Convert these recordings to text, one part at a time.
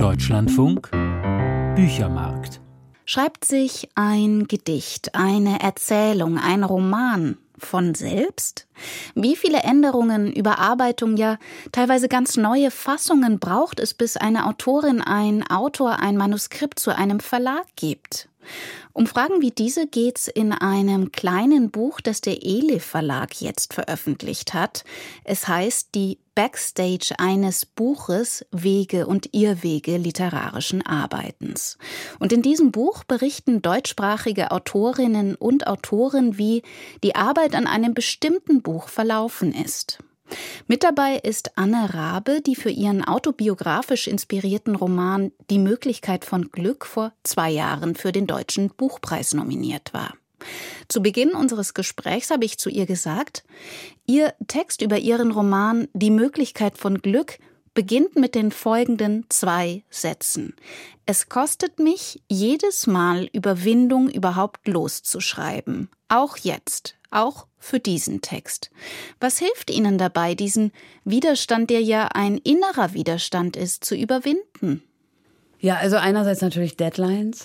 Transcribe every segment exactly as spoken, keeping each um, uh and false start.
Deutschlandfunk Büchermarkt. Schreibt sich ein Gedicht, eine Erzählung, ein Roman von selbst? Wie viele Änderungen, Überarbeitungen, ja teilweise ganz neue Fassungen braucht es, bis eine Autorin, ein Autor ein Manuskript zu einem Verlag gibt? Um Fragen wie diese geht's in einem kleinen Buch, das der Elif Verlag jetzt veröffentlicht hat. Es heißt die Backstage eines Buches, Wege und Irrwege literarischen Arbeitens. Und in diesem Buch berichten deutschsprachige Autorinnen und Autoren, wie die Arbeit an einem bestimmten Buch verlaufen ist. Mit dabei ist Anne Rabe, die für ihren autobiografisch inspirierten Roman Die Möglichkeit von Glück vor zwei Jahren für den Deutschen Buchpreis nominiert war. Zu Beginn unseres Gesprächs habe ich zu ihr gesagt, ihr Text über ihren Roman Die Möglichkeit von Glück beginnt mit den folgenden zwei Sätzen. Es kostet mich jedes Mal Überwindung, überhaupt loszuschreiben. Auch jetzt, auch für diesen Text. Was hilft Ihnen dabei, diesen Widerstand, der ja ein innerer Widerstand ist, zu überwinden? Ja, also einerseits natürlich Deadlines,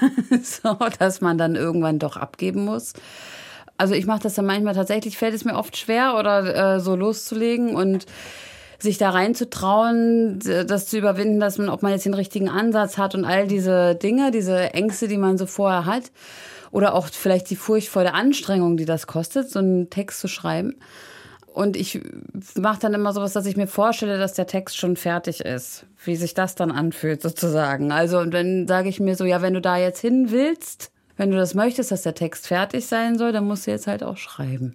so, dass man dann irgendwann doch abgeben muss. Also ich mache das dann manchmal tatsächlich, fällt es mir oft schwer, oder äh, so loszulegen und sich da reinzutrauen, das zu überwinden, dass man, ob man jetzt den richtigen Ansatz hat und all diese Dinge, diese Ängste, die man so vorher hat. Oder auch vielleicht die Furcht vor der Anstrengung, die das kostet, so einen Text zu schreiben. Und ich mache dann immer sowas, dass ich mir vorstelle, dass der Text schon fertig ist. Wie sich das dann anfühlt sozusagen. Also und dann sage ich mir so, ja, wenn du da jetzt hin willst, wenn du das möchtest, dass der Text fertig sein soll, dann musst du jetzt halt auch schreiben.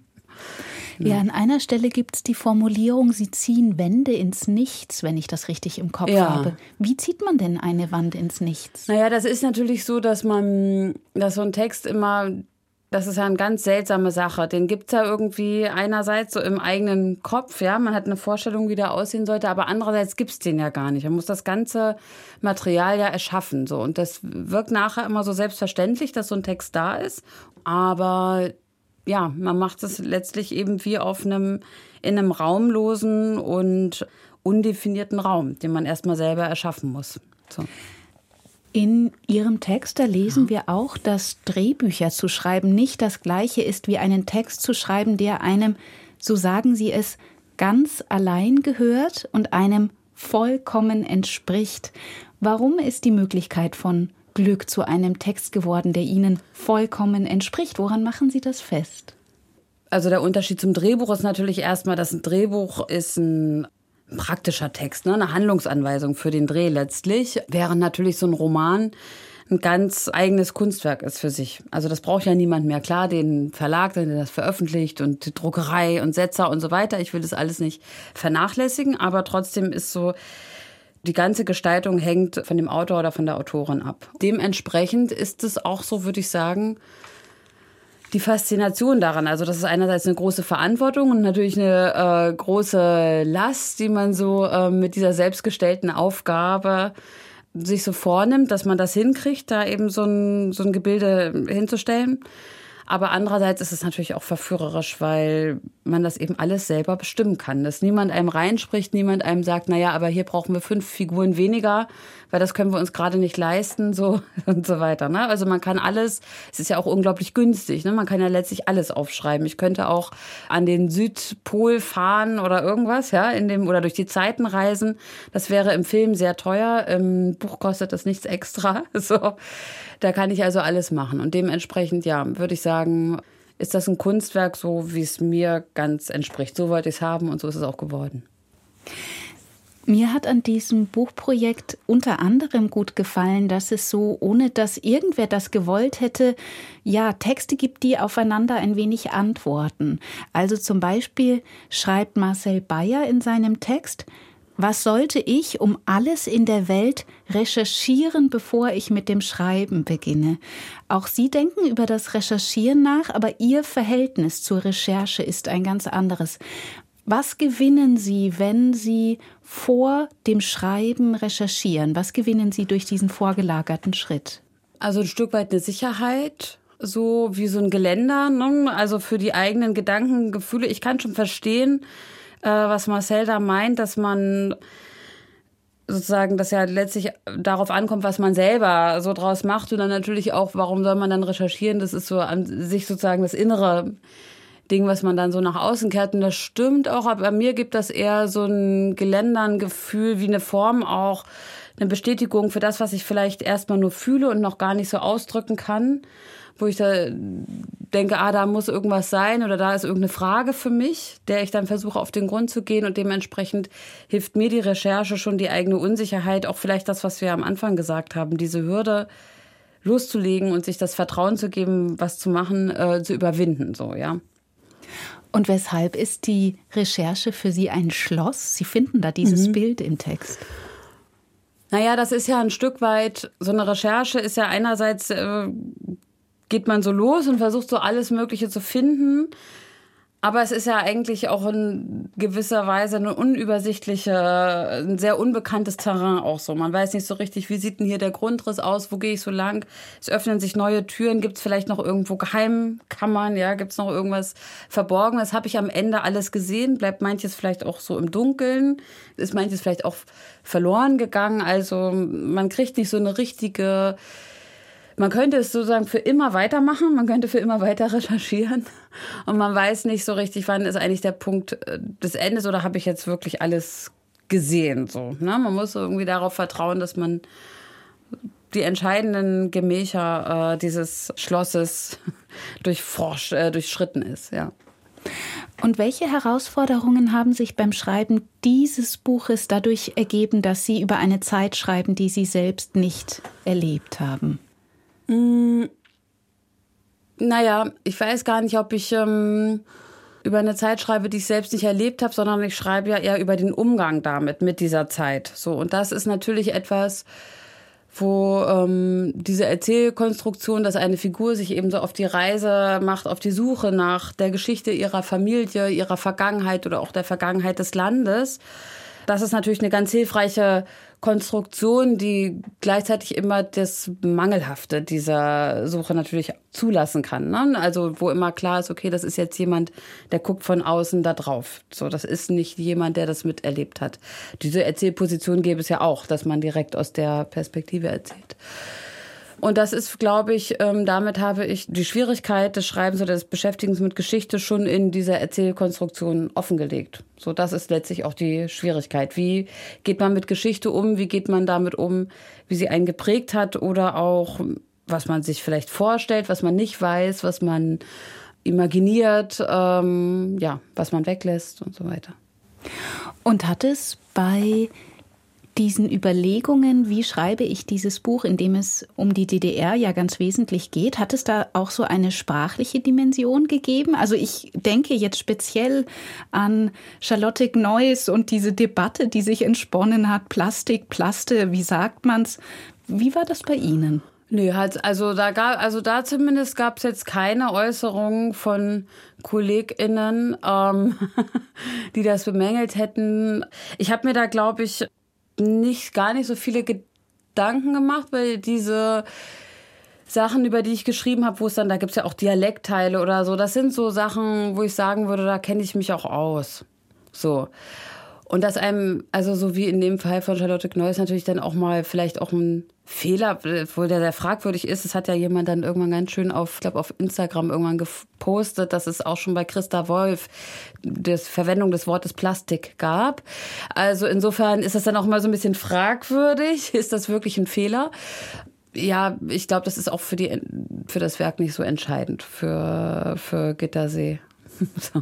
Ja, an einer Stelle gibt es die Formulierung, Sie ziehen Wände ins Nichts, wenn ich das richtig im Kopf ja. habe. Wie zieht man denn eine Wand ins Nichts? Naja, das ist natürlich so, dass man, dass so ein Text immer, das ist ja eine ganz seltsame Sache. Den gibt es ja irgendwie einerseits so im eigenen Kopf, ja, man hat eine Vorstellung, wie der aussehen sollte, aber andererseits gibt es den ja gar nicht. Man muss das ganze Material ja erschaffen, so. Und das wirkt nachher immer so selbstverständlich, dass so ein Text da ist, aber ja, man macht es letztlich eben wie auf einem, in einem raumlosen und undefinierten Raum, den man erstmal selber erschaffen muss. So. In Ihrem Text, da lesen ja. wir auch, dass Drehbücher zu schreiben nicht das Gleiche ist, wie einen Text zu schreiben, der einem, so sagen Sie es, ganz allein gehört und einem vollkommen entspricht. Warum ist die Möglichkeit von Glück zu einem Text geworden, der Ihnen vollkommen entspricht? Woran machen Sie das fest? Also der Unterschied zum Drehbuch ist natürlich erstmal, dass ein Drehbuch ist ein praktischer Text, ne? Eine Handlungsanweisung für den Dreh letztlich, während natürlich so ein Roman ein ganz eigenes Kunstwerk ist für sich. Also das braucht ja niemand mehr. Klar, den Verlag, der das veröffentlicht und die Druckerei und Setzer und so weiter. Ich will das alles nicht vernachlässigen, aber trotzdem ist so, die ganze Gestaltung hängt von dem Autor oder von der Autorin ab. Dementsprechend ist es auch so, würde ich sagen, die Faszination daran. Also das ist einerseits eine große Verantwortung und natürlich eine äh, große Last, die man so äh, mit dieser selbstgestellten Aufgabe sich so vornimmt, dass man das hinkriegt, da eben so ein, so ein Gebilde hinzustellen. Aber andererseits ist es natürlich auch verführerisch, weil man das eben alles selber bestimmen kann. Dass niemand einem reinspricht, niemand einem sagt, naja, aber hier brauchen wir fünf Figuren weniger, weil das können wir uns gerade nicht leisten, so und so weiter. Ne? Also man kann alles, es ist ja auch unglaublich günstig, ne? Man kann ja letztlich alles aufschreiben. Ich könnte auch an den Südpol fahren oder irgendwas, ja, in dem, oder durch die Zeiten reisen. Das wäre im Film sehr teuer, im Buch kostet das nichts extra, so. Da kann ich also alles machen. Und dementsprechend, ja, würde ich sagen, ist das ein Kunstwerk, so wie es mir ganz entspricht. So wollte ich es haben und so ist es auch geworden. Mir hat an diesem Buchprojekt unter anderem gut gefallen, dass es so, ohne dass irgendwer das gewollt hätte, ja, Texte gibt, die aufeinander ein wenig antworten. Also zum Beispiel schreibt Marcel Beyer in seinem Text: Was sollte ich um alles in der Welt recherchieren, bevor ich mit dem Schreiben beginne? Auch Sie denken über das Recherchieren nach, aber Ihr Verhältnis zur Recherche ist ein ganz anderes. Was gewinnen Sie, wenn Sie vor dem Schreiben recherchieren? Was gewinnen Sie durch diesen vorgelagerten Schritt? Also ein Stück weit eine Sicherheit, so wie so ein Geländer, ne? Also für die eigenen Gedanken, Gefühle. Ich kann schon verstehen, was Marcel da meint, dass man sozusagen das ja letztlich darauf ankommt, was man selber so draus macht und dann natürlich auch, warum soll man dann recherchieren? Das ist so an sich sozusagen das innere Ding, was man dann so nach außen kehrt. Und das stimmt auch, aber mir gibt das eher so ein Geländern-Gefühl, wie eine Form auch, eine Bestätigung für das, was ich vielleicht erstmal nur fühle und noch gar nicht so ausdrücken kann, wo ich da denke, ah, da muss irgendwas sein oder da ist irgendeine Frage für mich, der ich dann versuche, auf den Grund zu gehen und dementsprechend hilft mir die Recherche schon, die eigene Unsicherheit, auch vielleicht das, was wir am Anfang gesagt haben, diese Hürde loszulegen und sich das Vertrauen zu geben, was zu machen, äh, zu überwinden, so, ja. Und weshalb ist die Recherche für Sie ein Schloss? Sie finden da dieses mhm. Bild im Text. Naja, das ist ja ein Stück weit, so eine Recherche ist ja einerseits, äh, geht man so los und versucht so alles Mögliche zu finden. Aber es ist ja eigentlich auch in gewisser Weise eine unübersichtliche, ein sehr unbekanntes Terrain auch so. Man weiß nicht so richtig, wie sieht denn hier der Grundriss aus, wo gehe ich so lang? Es öffnen sich neue Türen, gibt es vielleicht noch irgendwo Geheimkammern, ja, gibt es noch irgendwas Verborgenes? Habe ich am Ende alles gesehen? Bleibt manches vielleicht auch so im Dunkeln? Ist manches vielleicht auch verloren gegangen? Also man kriegt nicht so eine richtige... Man könnte es sozusagen für immer weitermachen, man könnte für immer weiter recherchieren und man weiß nicht so richtig, wann ist eigentlich der Punkt des Endes oder habe ich jetzt wirklich alles gesehen. So, ne? Man muss irgendwie darauf vertrauen, dass man die entscheidenden Gemächer äh, dieses Schlosses durchforscht, äh, durchschritten ist. Ja. Und welche Herausforderungen haben sich beim Schreiben dieses Buches dadurch ergeben, dass Sie über eine Zeit schreiben, die Sie selbst nicht erlebt haben? Mm, naja, ich weiß gar nicht, ob ich ähm, über eine Zeit schreibe, die ich selbst nicht erlebt habe, sondern ich schreibe ja eher über den Umgang damit, mit dieser Zeit. So, und das ist natürlich etwas, wo ähm, diese Erzählkonstruktion, dass eine Figur sich eben so auf die Reise macht, auf die Suche nach der Geschichte ihrer Familie, ihrer Vergangenheit oder auch der Vergangenheit des Landes. Das ist natürlich eine ganz hilfreiche Konstruktion, die gleichzeitig immer das Mangelhafte dieser Suche natürlich zulassen kann. Ne? Also wo immer klar ist, okay, das ist jetzt jemand, der guckt von außen da drauf. So, das ist nicht jemand, der das miterlebt hat. Diese Erzählposition gäbe es ja auch, dass man direkt aus der Perspektive erzählt. Und das ist, glaube ich, ähm, damit habe ich die Schwierigkeit des Schreibens oder des Beschäftigens mit Geschichte schon in dieser Erzählkonstruktion offengelegt. So, das ist letztlich auch die Schwierigkeit. Wie geht man mit Geschichte um? Wie geht man damit um, wie sie einen geprägt hat oder auch, was man sich vielleicht vorstellt, was man nicht weiß, was man imaginiert, ähm, ja, was man weglässt und so weiter. Und hat es bei diesen Überlegungen, wie schreibe ich dieses Buch, in dem es um die D D R ja ganz wesentlich geht, hat es da auch so eine sprachliche Dimension gegeben? Also ich denke jetzt speziell an Charlotte Gneuss und diese Debatte, die sich entsponnen hat, Plastik, Plaste, wie sagt man's? Wie war das bei Ihnen? Nö, halt, also da gab, also da zumindest gab es jetzt keine Äußerungen von KollegInnen, ähm, die das bemängelt hätten. Ich habe mir da, glaube ich, nicht gar nicht so viele Gedanken gemacht, weil diese Sachen, über die ich geschrieben habe, wo es dann, da gibt es ja auch Dialektteile oder so, das sind so Sachen, wo ich sagen würde, da kenne ich mich auch aus. So. Und dass einem, also so wie in dem Fall von Charlotte Gneuss natürlich dann auch mal vielleicht auch ein Fehler, wo der sehr fragwürdig ist. Es hat ja jemand dann irgendwann ganz schön auf, ich glaube auf Instagram irgendwann gepostet, dass es auch schon bei Christa Wolf die Verwendung des Wortes Plastik gab. Also insofern ist das dann auch mal so ein bisschen fragwürdig. Ist das wirklich ein Fehler? Ja, ich glaube, das ist auch für die, für das Werk nicht so entscheidend, für, für Gittersee. So.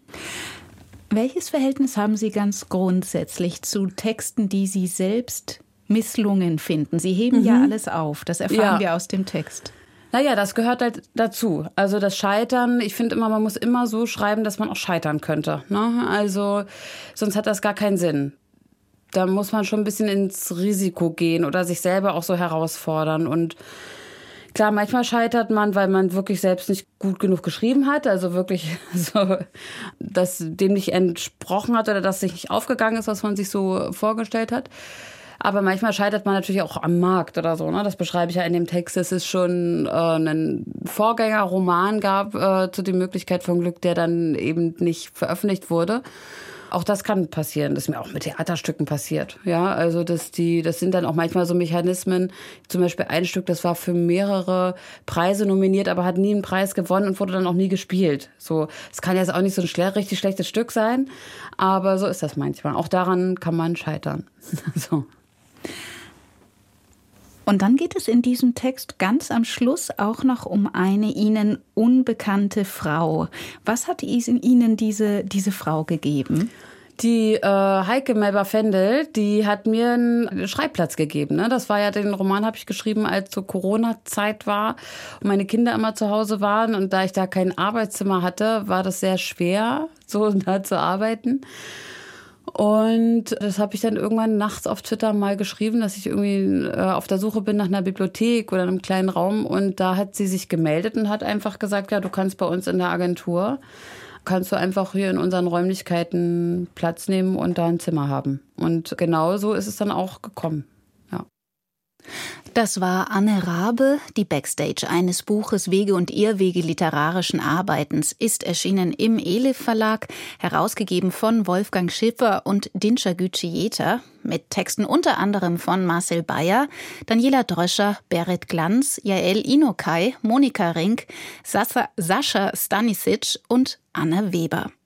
Welches Verhältnis haben Sie ganz grundsätzlich zu Texten, die Sie selbst misslungen finden? Sie heben mhm. ja alles auf, das erfahren ja. wir aus dem Text. Naja, das gehört halt dazu. Also das Scheitern, ich finde immer, man muss immer so schreiben, dass man auch scheitern könnte. Ne? Also sonst hat das gar keinen Sinn. Da muss man schon ein bisschen ins Risiko gehen oder sich selber auch so herausfordern. Und klar, manchmal scheitert man, weil man wirklich selbst nicht gut genug geschrieben hat, also wirklich so, dass dem nicht entsprochen hat oder dass sich nicht aufgegangen ist, was man sich so vorgestellt hat. Aber manchmal scheitert man natürlich auch am Markt oder so. Ne? Das beschreibe ich ja in dem Text, dass es schon äh, einen Vorgängerroman gab äh, zu Die Möglichkeit von Glück, der dann eben nicht veröffentlicht wurde. Auch das kann passieren. Das ist mir auch mit Theaterstücken passiert. Ja, also das, die, das sind dann auch manchmal so Mechanismen. Zum Beispiel ein Stück, das war für mehrere Preise nominiert, aber hat nie einen Preis gewonnen und wurde dann auch nie gespielt. So, es kann jetzt auch nicht so ein schle- richtig schlechtes Stück sein, aber so ist das manchmal. Auch daran kann man scheitern. So. Und dann geht es in diesem Text ganz am Schluss auch noch um eine Ihnen unbekannte Frau. Was hat Ihnen diese, diese Frau gegeben? Die äh, Heike Melber-Fendel, die hat mir einen Schreibplatz gegeben. Ne? Das war ja, den Roman habe ich geschrieben, als so Corona-Zeit war und meine Kinder immer zu Hause waren. Und da ich da kein Arbeitszimmer hatte, war das sehr schwer, so da zu arbeiten. Und das habe ich dann irgendwann nachts auf Twitter mal geschrieben, dass ich irgendwie äh, auf der Suche bin nach einer Bibliothek oder einem kleinen Raum. Und da hat sie sich gemeldet und hat einfach gesagt, ja, du kannst bei uns in der Agentur, kannst du einfach hier in unseren Räumlichkeiten Platz nehmen und da ein Zimmer haben. Und genau so ist es dann auch gekommen. Ja. Das war Anne Rabe. Die Backstage eines Buches Wege und Irrwege literarischen Arbeitens ist erschienen im Elif Verlag, herausgegeben von Wolfgang Schiffer und Dinscher Gütsche-Jeter, mit Texten unter anderem von Marcel Bayer, Daniela Dröscher, Berit Glanz, Jael Inokai, Monika Rink, Sasa, Sascha Stanisic und Anne Weber.